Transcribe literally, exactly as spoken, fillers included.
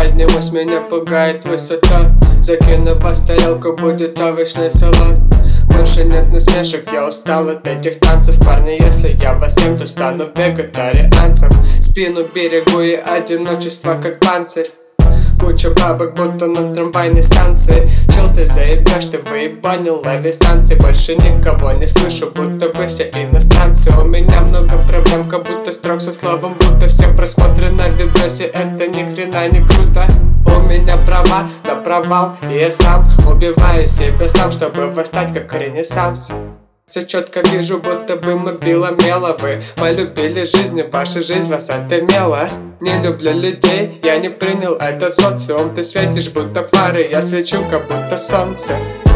поднимусь, меня пугает высота. Закину вас тарелку, будет овощный салат. Больше нет насмешек, я устал от этих танцев. Парни, если я вас съем, то стану вегетарианцем. Спину берегу и одиночество как панцирь. Куча бабок, будто на трамвайной станции. Чел, ты заебешь, ты выебанил авиастанции. Больше никого не слышу, будто бы все иностранцы. У меня много проблем, как будто строк со словом будто. Все просмотры на видосе, это ни хрена не круто. У меня права на провал, и я сам убиваю себя сам, чтобы восстать как Ренессанс. Все четко вижу, будто бы мобила мела. Вы полюбили жизнь, и ваша жизнь вас отымела. Не люблю людей, я не принял этот социум. Ты светишь, будто фары, я свечу, как будто солнце.